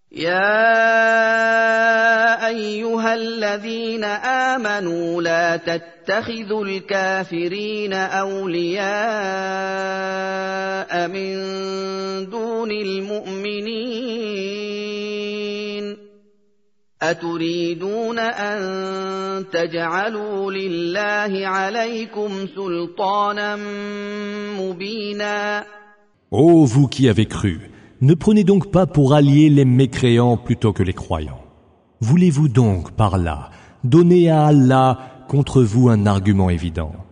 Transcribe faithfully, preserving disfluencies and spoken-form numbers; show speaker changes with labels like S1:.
S1: يا أيها الذين آمنوا لا تتخذوا الكافرين أولياء من دون المؤمنين أتريدون أن تجعلوا لله عليكم سلطانا مبينا.
S2: Ô vous qui avez cru, ne prenez donc pas pour alliés les mécréants plutôt que les croyants. Voulez-vous donc par là donner à Allah contre vous un argument évident?